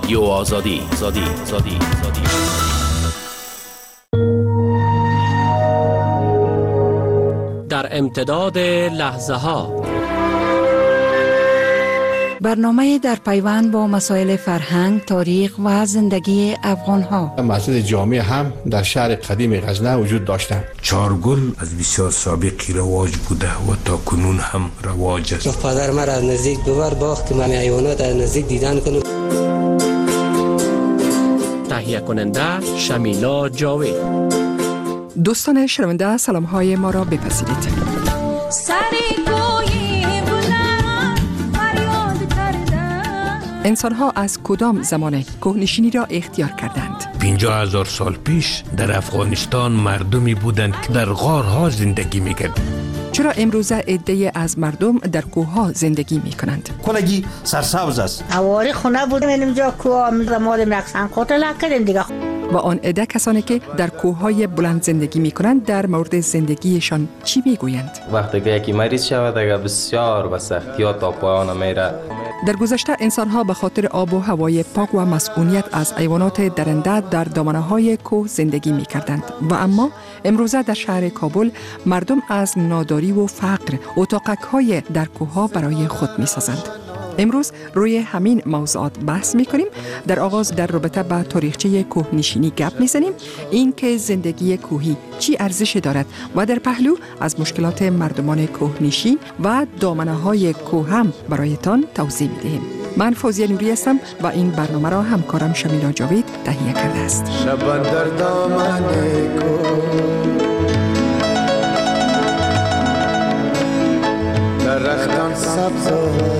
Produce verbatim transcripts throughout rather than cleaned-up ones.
رادیو آزادی آزادی آزادی آزادی. در امتداد لحظه ها برنامه در پیوند با مسائل فرهنگ، تاریخ و زندگی افغان ها. مسجد جامع هم در شهر قدیم غزنه وجود داشتند. چارگل از بسیار سابقی رواج بوده و تا کنون هم رواج است. پدر مرا از نزدیک ببر باغ که من حیوانات از نزدیک دیدن کنم. تهیه کننده شمیلا جاوید. دوستان شنونده سلام های ما را بپذیرید. انسان ها از کدام زمان کوهنشینی را اختیار کردند؟ پنجاه هزار سال پیش در افغانستان مردمی بودند که در غارها زندگی می‌کردند. چرا امروزه عده از مردم در کوه‌ها زندگی می‌کنند؟ کلگی سرسبز است. اواری خونه بودیم اینجا کوه مادم رقصن قتل کردیم دیگه. و آن عده کسانی که در کوه‌های بلند زندگی می‌کنند در مورد زندگیشان چی می‌گویند؟ وقتی که یکی مریض شود دیگه بسیار به سختی‌ها تا پایان میره. در گذشته انسان‌ها به خاطر آب و هوای پاک و مسئولیت از حیوانات درنده در دامنه‌های کوه زندگی می‌کردند و اما امروزه در شهر کابل مردم از ناداری و فقر اتاقک‌های در کوه‌ها برای خود می‌سازند. امروز روی همین موضوعات بحث می‌کنیم. در آغاز در رابطه با تاریخچه کوهنشینی گپ می‌زنیم، این که زندگی کوهی چی ارزشی دارد و در پهلو از مشکلات مردمان کوهنشین و دامنه‌های کوه هم برایتان توضیح می‌دهیم. من فوزیه نوری هستم و این برنامه را همکارم شمیلا جاوید تهیه کرده است. شبان در دامن کوه درختان سبز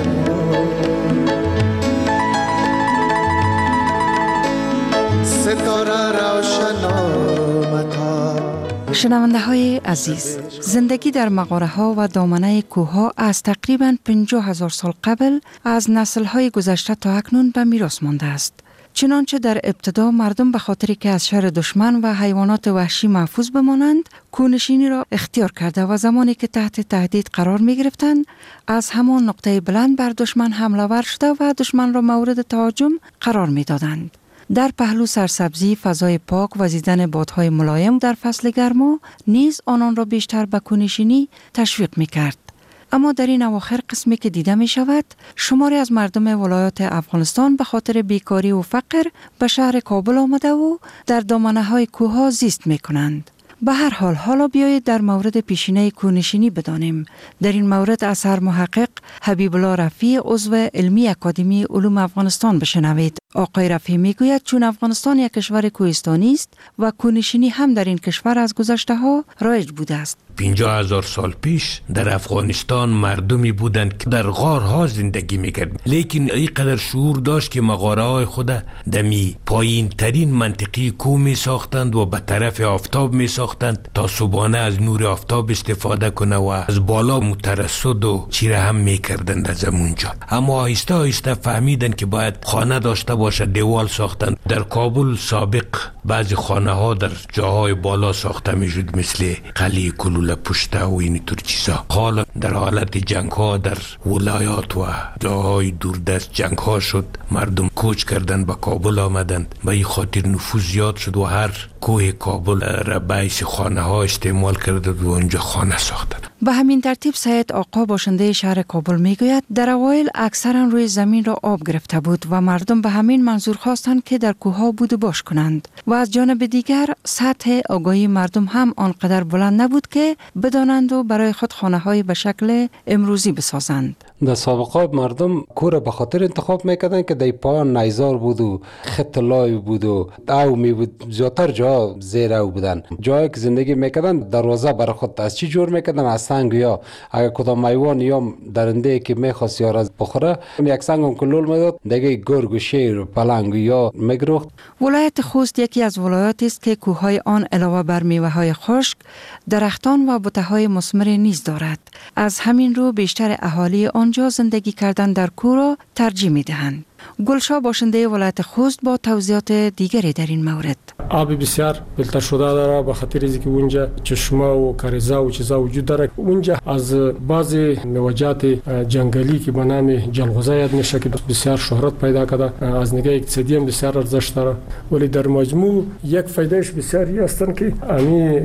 شنونده های عزیز، زندگی در مغاره ها و دامنه کوه ها از تقریباً پنجاه هزار سال قبل از نسل های گذشته تا اکنون به میراث مانده است. چنانچه در ابتدا مردم به خاطری که از شر دشمن و حیوانات وحشی محفوظ بمانند، کوهنشینی را اختیار کرده و زمانی که تحت تهدید قرار می گرفتند، از همان نقطه بلند بر دشمن حمله ور شده و دشمن را مورد تهاجم قرار می دادند. در پهلو سرسبزی، فضای پاک و زیدن بادهای ملایم در فصل گرما نیز آنان را بیشتر به کوهنشینی تشویق می کرد. اما در این اواخر قسمی که دیده می شود، شماری از مردم ولایات افغانستان به خاطر بیکاری و فقر به شهر کابل آمده و در دامنه های کوه ها زیست می کنند. به هر حال حالا بیایید در مورد پیشینه کوهنشینی بدانیم. در این مورد از هر محقق حبیب الله رفیع عضو علمی اکادمی علوم افغانستان بشنوید. آقای رفیع میگوید چون افغانستان یک کشور کوهستانی است و کوهنشینی هم در این کشور از گذشته ها رایج بوده است. پنجاه هزار سال پیش در افغانستان مردمی بودند که در غارها زندگی میکردند، لیکن اینقدر شعور داشت که مغاره های خود دمی پایین ترین منطقی کوه می ساختند و به طرف آفتاب می ساختند تا صبحانه از نور آفتاب استفاده کنه و از بالا مترصد و چیره هم میکردند از اونجا. اما آهسته آهسته فهمیدند که باید خانه داشته باشه، دیوال ساختند. در کابل سابق بعضی خانه ها در جاهای بالا ساخته میشد مثل قلعه کلوله پشته و این طور چیزا. حالا در حالت جنگ ها در ولایات و جاهای دوردست جنگ ها شد، مردم کوچ کردن به کابل آمدند. به این خاطر نفوذ زیاد شد و هر کوه کابل را بیس خانه ها استعمال کرده و اونجا خانه ساختند. به همین ترتیب سید آقا باشنده شهر کابل میگوید در اوایل اکثرا روی زمین را آب گرفته بود و مردم به همین منظور خواستند که در کوه‌ها بود و باش کنند و از جانب دیگر سطح آگاهی مردم هم آنقدر بلند نبود که بدانند و برای خود خانه‌های به شکل امروزی بسازند. در سابقه مردم کور به خاطر انتخاب میکردن که در پایان نیزار بود و خط لای بود و او می بود، زیادتر جا زیر او بودن. جایی که زندگی میکردن دروازه برای خود از چی جور میکردن؟ از سنگ، یا اگر کدام حیوان یا درنده که میخواست یا از بخوره یک سنگ هم کلول میداد دیگه گرگ و شیر و پلنگ یا میگرخت. ولایت خوست یکی از ولایاتی است که کوههای آن علاوه بر میوه‌های خشک، درختان و بوته‌های مثمر نیز دارد. از همین رو بیشتر اهالی آنجا زندگی کردن در کوه را ترجیح می‌دهند. گلشاه باشنده ولایت خوست با توضیحات دیگری در این مورد. آب بسیار فیلتر شده داره به خاطر اینکه اونجا چشمه و کاریزا و چیزا وجود داره. اونجا از بعضی موجات جنگلی که به نام جلغوزه یاد میشه که بسیار شهرت پیدا کرده، از نگاه اقتصادی هم بسیار ارزش داره، ولی در مجموع یک فایدهش بسیاری هستن که امی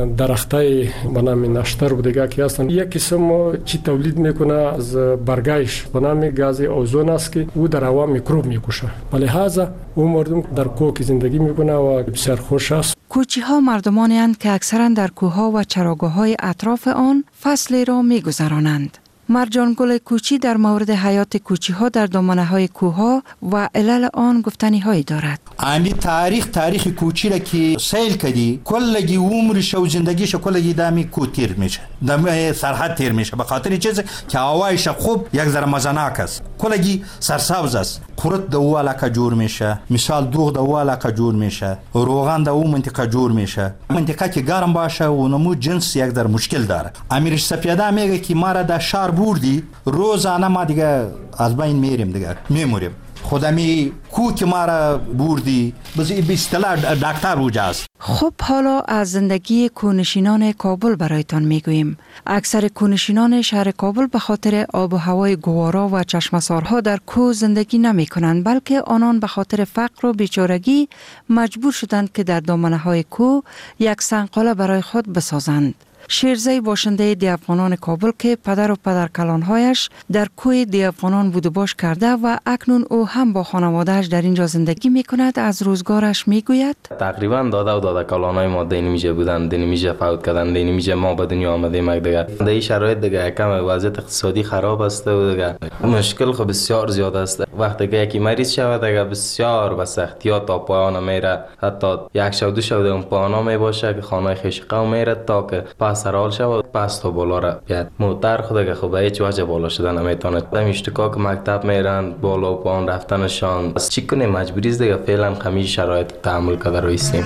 درختای به نام نشتر و دیگه که هستن یک قسم چی تولید میکنه از برگایش به نام گاز اوزون است که او در هوا میکروب میکشه. ولی لحاظا اون مردم در کوه که زندگی میکنه و بسیار خوش است. کوچی ها مردمانی اند که اکثرا در کوه ها و چراگاه های اطراف آن فصل را میگذرانند. مرجان گل کوچی در مورد حیات کوچی ها در دامنه های کوه ها و علل آن گفتنی هایی دارد. امی تاریخ تاریخ کوچی را که سیل کردی کلگی عمرش و زندگیش کلگی دامی کو تیر میشه، دم سرحد تیر میشه، به خاطر چیزی که هوایش خوب یک ذره مزناک است، کلگی سرسبز است. قرط د او علاقه جور میشه، مثال دوغ د او علاقه جور میشه، روغن د او منطقه جور میشه. منطقه که گرم باشه و نمو جنس یک در مشکل داره. امیرش سپیده میگه که ما را در شهر بردی روزانه ما دیگه از بین میریم، دیگه میموریم. خودمی کو که ما را بردی بزی به اصطلاح دکتر وجاست. خب حالا از زندگی کوهنشینان کابل برایتان میگوییم. اکثر کوهنشینان شهر کابل به خاطر آب و هوای گوارا و چشمسارها در کوه زندگی نمی کنند، بلکه آنان به خاطر فقر و بیچارگی مجبور شدند که در دامنه های کوه یک سنگقاله برای خود بسازند. شیرزی باشنده دی افغانان کابل که پدر و پدر کلانهایش در کوه دی افغانان بود و باش کرده و اکنون او هم با خانوادهش در اینجا زندگی می کند، از روزگارش می گوید. تقریبا داده و داده کلانهای ما دینی میشه بودن، دینی میشه فوت کردن، دینی میشه ما به دنیا آمدیم دیگه. در این شرایط دیگه کم وضعیت اقتصادی خراب است و دیگه مشکل خب بسیار زیاد است. وقتی که یکی مریض شود دیگه بسیار به سختی تا پایان میره، حتی یک شو دو شو اون پایان می باشه که خانه خیش قوم میره تا که سرحال شود پس تا بالا را بیاد. موتر خود که خب هیچ وجه بالا شدن نمیتونه. دم اشتکا که مکتب میرن بالا و پایین رفتنشان چی کنیم، مجبوری است دیگه. فعلا همین شرایط تحمل کرده رایستیم.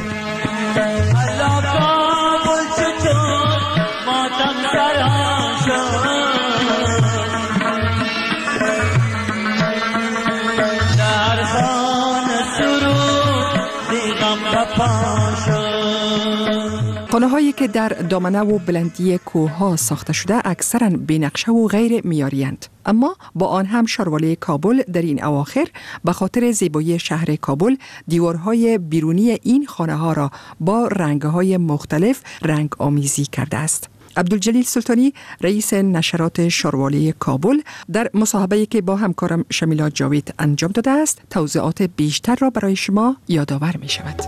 خانه هایی که در دامنه و بلندی کوه ها ساخته شده اکثرا بی‌نقشه و غیر معیاری‌اند، اما با آن هم شاروالی کابل در این اواخر به خاطر زیبایی شهر کابل دیوارهای بیرونی این خانه ها را با رنگ‌های مختلف رنگ آمیزی کرده است. عبدالجلیل سلطانی رئیس نشرات شاروالی کابل در مصاحبه‌ای که با همکارم شمیلا جاوید انجام داده است توضیحات بیشتر را برای شما یادآور می شود.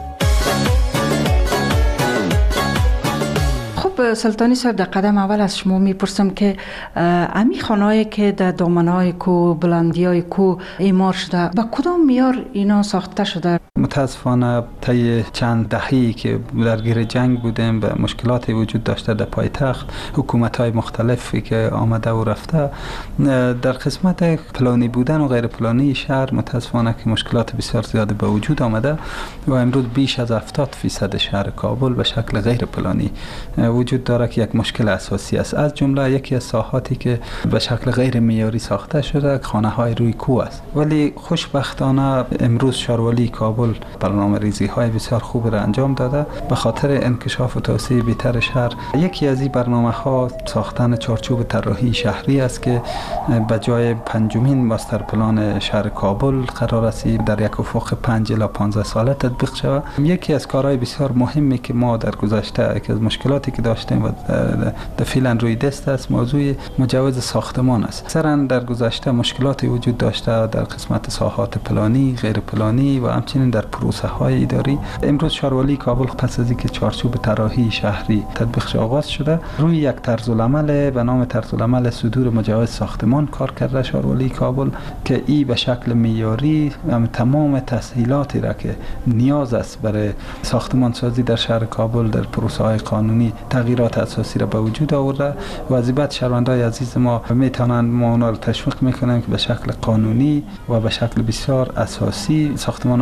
سلطانی صاحب، در قدم اول از شما میپرسم که امی خانه‌ای که در دامنه‌های کوه، بلندی‌های کوه اعمار شده، با کدام معیار اینا ساخته شده؟ متاسفانه طی چند دهه‌ای که درگیر جنگ بودیم به مشکلاتی وجود داشته در پایتخت، حکومت‌های مختلفی که آمده و رفته در قسمت پلانی بودن و غیر پلانی شهر متاسفانه که مشکلات بسیار زیادی به وجود آمده و امروز بیش از هفتاد فیصد شهر کابل به شکل غیر پلانی وجود داره که یک مشکل اساسی است. از جمله یکی از ساحاتی که به شکل غیر معیاری ساخته شده خانه‌های روی کوه است، ولی خوشبختانه امروز شاروالی کابل برنامه‌ریزی های بسیار خوب را انجام داده به خاطر انکشاف و توسعه بهتر شهر. یکی از این برنامه‌ها ساختن چارچوب طراحی شهری است که به جای پنجمین ماستر پلان شهر کابل قرار است در یک افق پنج الی پانزده ساله تطبیق شود. یکی از کارهای بسیار مهمی که ما در گذشته یکی از مشکلاتی که داشتیم و در فعلا روی دست است موضوع مجوز ساختمان است. اکثرا در گذشته مشکلاتی وجود داشته در قسمت ساحات پلانی، غیر پلانی و همچنین در پروسه های اداری. امروز شاروالی کابل پس از اینکه چارچوب طراحی شهری تطبیق آغاز شده روی یک طرز العمل به نام طرز العمل صدور مجوز ساختمان کار کرده شاروالی کابل که ای به شکل معیاری تمام تسهیلاتی را که نیاز است برای ساختمان سازی در شهر کابل در پروسه های قانونی تغییرات اساسی را به وجود آورده و از بعد شهروندان عزیز ما میتونند ما را تشویق میکنند که به شکل قانونی و به شکل بسیار اساسی ساختمان های خود آباد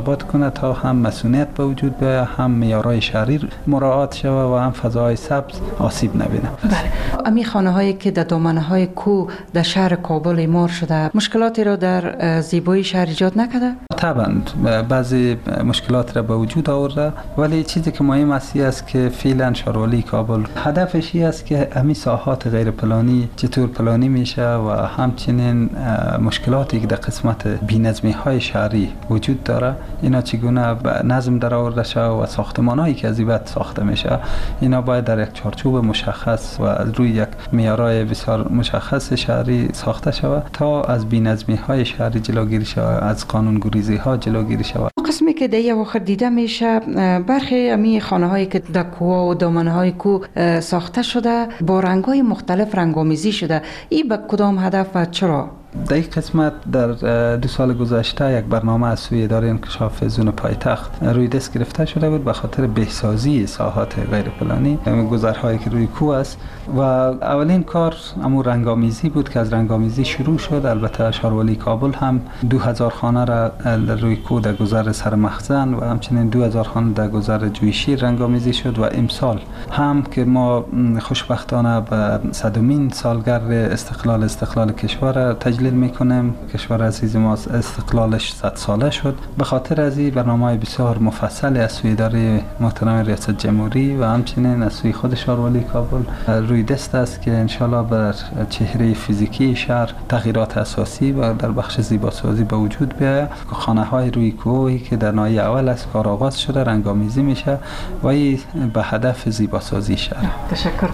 ثبات کنه تا هم مسئولیت به وجود بیاید، هم معیارهای شهری مراعات شود و هم فضای سبز آسیب نبینه. بله. امی خانه هایی که در دامنه های کوه در شهر کابل اعمار شده مشکلاتی را در زیبایی شهر ایجاد نکرده؟ طبعا بعضی مشکلات را به وجود آورده، ولی چیزی که مهم است که فعلا شهروالی کابل هدفش است که همین ساحات غیر پلانی چطور پلانی میشه و همچنین مشکلاتی که در قسمت بی‌نظمی های شهری وجود داره اینا چگونه به نظم در آورده شود و ساختمانایی که از این بعد ساخته میشه اینا باید در یک چارچوب مشخص و روی یک معیارهای بسیار مشخص شهری ساخته شود تا از بی‌نظمی های شهری جلوگیری شود، از قانونگریزی ها جلوگیری شود. قسمی که در واقع دیده میشه برخی امی خانه هایی که در کوه و دامنه های کوه ساخته شده با رنگ های مختلف رنگامیزی شده. این به کدام هدف و چرا؟ در این قسمت در دو سال گذشته یک برنامه از سوی اداره انکشاف زون پایتخت روی دست گرفته شده بود به خاطر بهسازی ساحات غیر پلانی گذرهایی که روی کوه است و اولین کار امور رنگامیزی بود که از رنگامیزی شروع شد. البته شهروالی کابل هم دو هزار خانه را روی کوه در گذر سر مخزن و همچنین دو هزار خانه در گذر جویشیر رنگامیزی شد و امسال هم که ما خوشبختانه به صدمین سالگرد استقلال استقلال کشور تجلیل میکنیم. کشور عزیز ما استقلالش صد ساله شد. به خاطر از این برنامه بسیار مفصل از سوی اداره محترم ریاست جمهوری و همچنین از سوی خود شهروالی کابل روی دست است که انشالله بر چهره فیزیکی شهر تغییرات اساسی و در بخش زیباسازی به وجود بیاید. خانه های روی کوهی که در ناحیه اول از کار آغاز شده رنگامیزی میشه و این به هدف زیباسازی شهر. تشکر.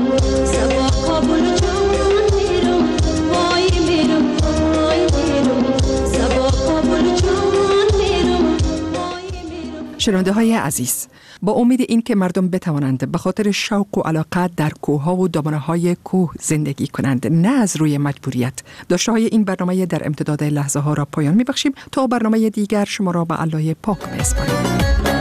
شنونده های عزیز، با امید این که مردم بتوانند به خاطر شوق و علاقه در کوه‌ها و دامنه های کوه زندگی کنند نه از روی مجبوریت، داشته های این برنامه در امتداد لحظه ها را پایان می بخشیم تا برنامه دیگر شما را به الله پاک می سپاریم.